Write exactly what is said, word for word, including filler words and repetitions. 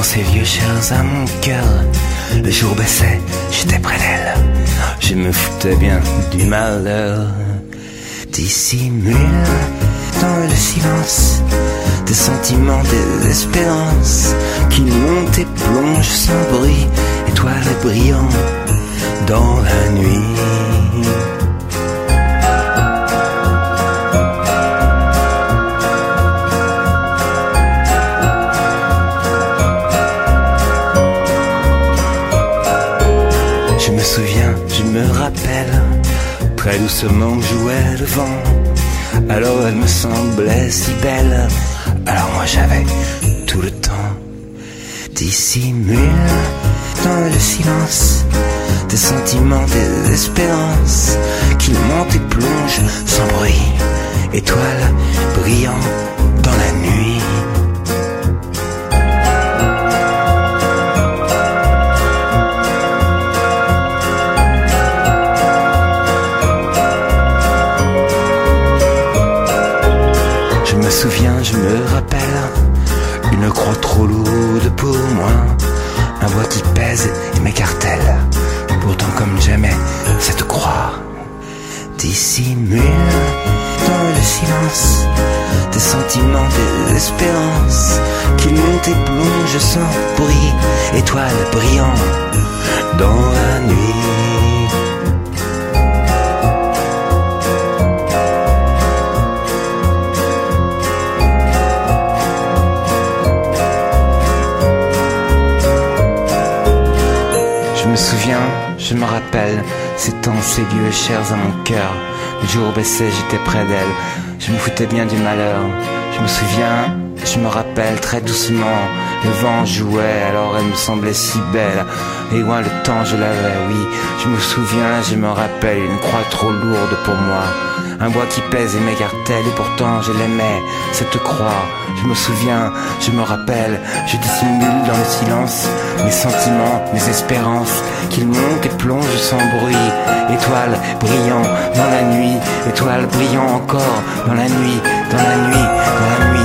ses vieux chairs à mon cœur. Le jour baissait, j'étais près d'elle. Je me foutais bien du malheur. Dissimule dans le silence des sentiments, des espérances qui montent et plongent sans bruit, étoiles brillant dans la nuit. Je me souviens, je me rappelle, très doucement jouait le vent. Alors elle me semblait si belle, alors moi j'avais tout le temps. Dissimule dans le silence des sentiments, des espérances qui montent et plongent sans bruit, étoiles brillant dans la nuit. Je me souviens, je me rappelle, une croix trop lourde pour moi, un bois qui pèse et m'écartèle, pourtant comme j'aimais cette croix. Dissimule dans le silence des sentiments, des espérances qui montent et plongent sans bruit, étoiles brillant dans la nuit. Je me souviens, je me rappelle, s'étend ses vieux chairs à mon cœur. Le jour baissait, j'étais près d'elle. Je me foutais bien du malheur. Je me souviens, je me rappelle très doucement. Le vent jouait, alors elle me semblait si belle. Et loin le temps, je l'avais, oui. Je me souviens, je me rappelle, une croix trop lourde pour moi. Un bois qui pèse et m'écartèle, et pourtant je l'aimais, cette croix. Je me souviens, je me rappelle, je dissimule dans le silence mes sentiments, mes espérances, qu'ils montent et plongent sans bruit. Étoiles brillant dans la nuit, étoiles brillant encore dans la nuit, dans la nuit, dans la nuit.